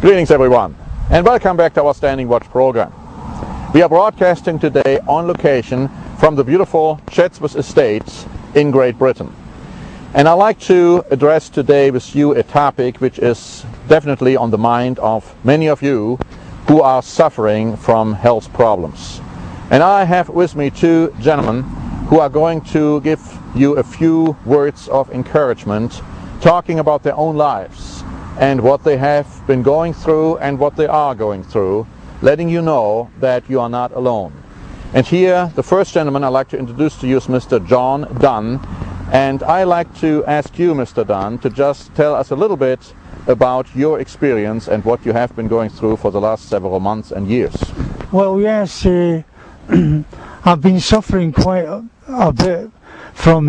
Greetings everyone, and welcome back to our Standing Watch program. We are broadcasting today on location from the beautiful Chatsworth Estates in Great Britain. And I'd like to address today with you a topic which is definitely on the mind of many of you who are suffering from health problems. And I have with me two gentlemen who are going to give you a few words of encouragement, talking about their own lives and what they have been going through and what they are going through, letting you know that you are not alone. And here, the first gentleman I'd like to introduce to you is Mr. John Dunn. And I'd like to ask you, Mr. Dunn, to just tell us a little bit about your experience and what you have been going through for the last several months and years. Well, yes, I've been suffering quite a bit from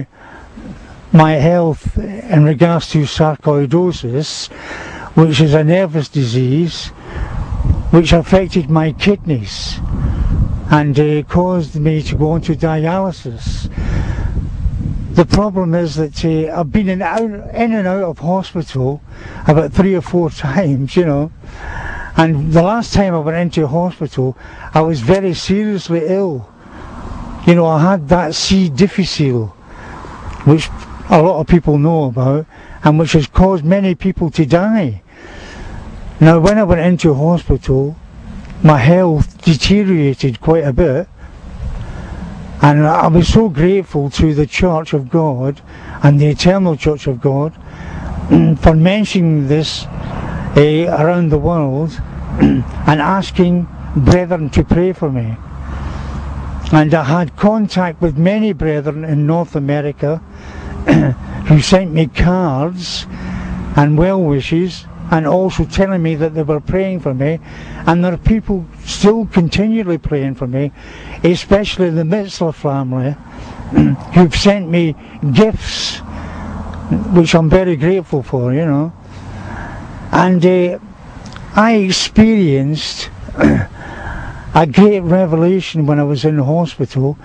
my health in regards to sarcoidosis, which is a nervous disease which affected my kidneys and caused me to go into dialysis. The problem is that I've been in and out of hospital about 3 or 4 times, you know, and the last time I went into hospital I was very seriously ill. You know, I had that C. difficile, which a lot of people know about, and which has caused many people to die. Now, when I went into hospital, my health deteriorated quite a bit, and I was so grateful to the Church of God and the Eternal Church of God for mentioning this around the world and asking brethren to pray for me. And I had contact with many brethren in North America who sent me cards and well wishes, and also telling me that they were praying for me. And there are people still continually praying for me, especially the Mitzler family, who've sent me gifts, which I'm very grateful for, you know. And I experienced a great revelation when I was in the hospital.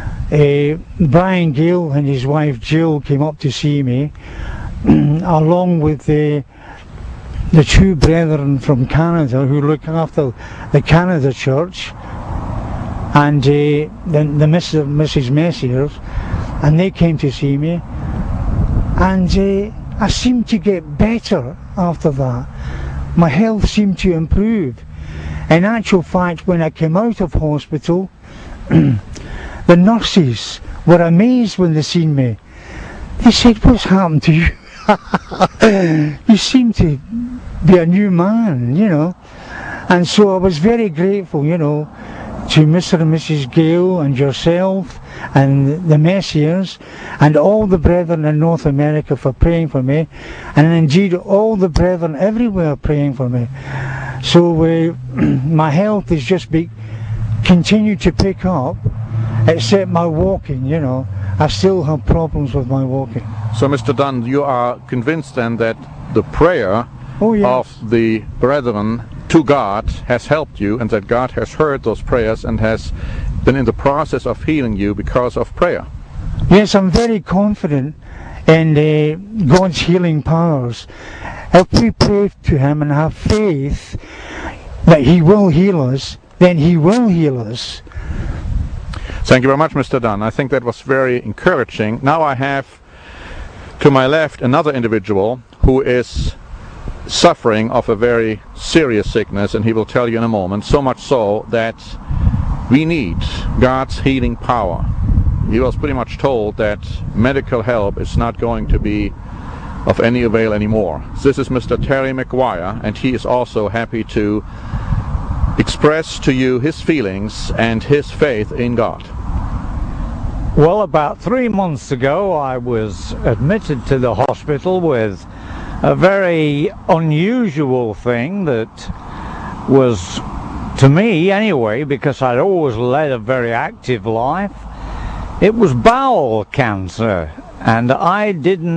Brian Gale and his wife Jill came up to see me, along with the 2 brethren from Canada who look after the Canada Church, and the Mrs. and Mrs. Messiers, and they came to see me, and I seemed to get better after that. My health seemed to improve. In actual fact, when I came out of hospital, the nurses were amazed when they seen me. They said, "What's happened to you? You seem to be a new man," you know. And so I was very grateful, you know, to Mr. and Mrs. Gale and yourself and the Messiers and all the brethren in North America for praying for me, and indeed all the brethren everywhere praying for me. So my health has just continued to pick up, except my walking, you know. I still have problems with my walking. So, Mr. Dunn, you are convinced then that the prayer of the brethren to God has helped you, and that God has heard those prayers and has been in the process of healing you because of prayer? Yes, I'm very confident in God's healing powers. If we pray to Him and have faith that He will heal us, then He will heal us. Thank you very much, Mr. Dunn. I think that was very encouraging. Now I have to my left another individual who is suffering of a very serious sickness, and he will tell you in a moment, so much so that we need God's healing power. He was pretty much told that medical help is not going to be of any avail anymore. This is Mr. Terry McGuire, and he is also happy to express to you his feelings and his faith in God. Well, about 3 months ago I was admitted to the hospital with a very unusual thing that was, to me anyway, because I'd always led a very active life. It was bowel cancer, and I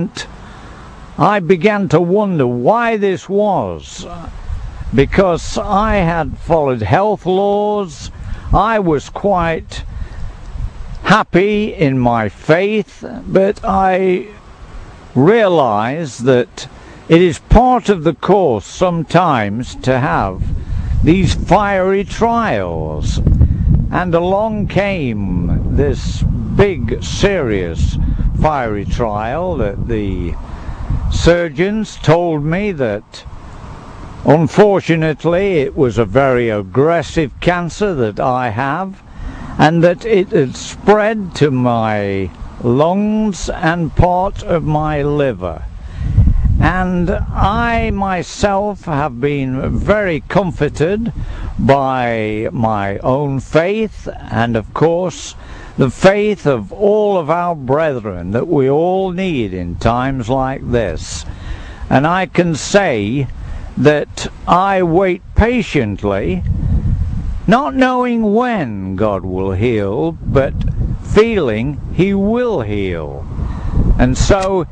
began to wonder why this was, because I had followed health laws. I was quite happy in my faith, but I realized that it is part of the course sometimes to have these fiery trials. And along came this big, serious fiery trial that the surgeons told me that unfortunately it was a very aggressive cancer that I have, and that it had spread to my lungs and part of my liver. And I myself have been very comforted by my own faith, and of course the faith of all of our brethren that we all need in times like this. And I can say that I wait patiently, not knowing when God will heal, but feeling He will heal. And so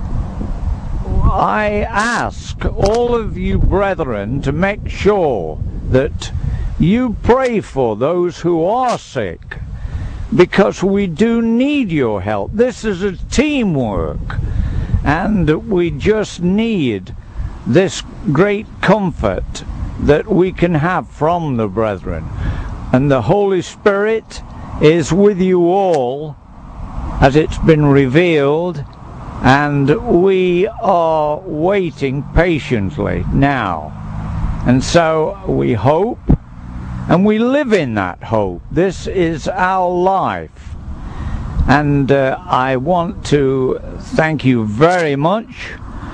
I ask all of you brethren to make sure that you pray for those who are sick, because we do need your help. This is a teamwork, and we just need this great comfort that we can have from the brethren. And the Holy Spirit is with you all as it's been revealed, and we are waiting patiently now. And so we hope, and we live in that hope. This is our life. And I want to thank you very much.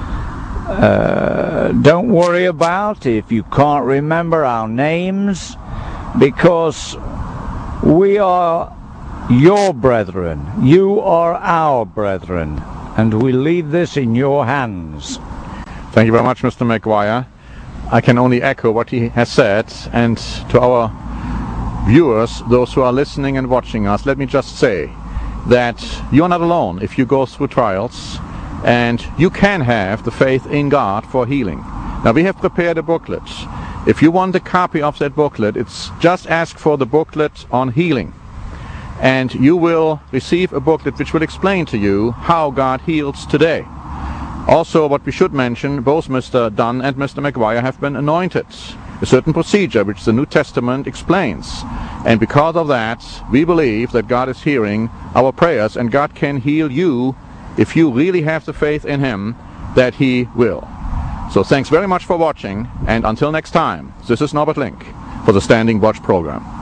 Don't worry about if you can't remember our names, because we are your brethren. You are our brethren. And we leave this in your hands. Thank you very much, Mr. McGuire. I can only echo what he has said, and to our viewers, those who are listening and watching us, let me just say that you are not alone if you go through trials, and you can have the faith in God for healing. Now, we have prepared a booklet. If you want a copy of that booklet, it's just ask for the booklet on healing, and you will receive a booklet which will explain to you how God heals today. Also, what we should mention, both Mr. Dunn and Mr. McGuire have been anointed, a certain procedure which the New Testament explains. And because of that, we believe that God is hearing our prayers, and God can heal you if you really have the faith in Him that He will. So thanks very much for watching, and until next time, this is Norbert Link for the Standing Watch program.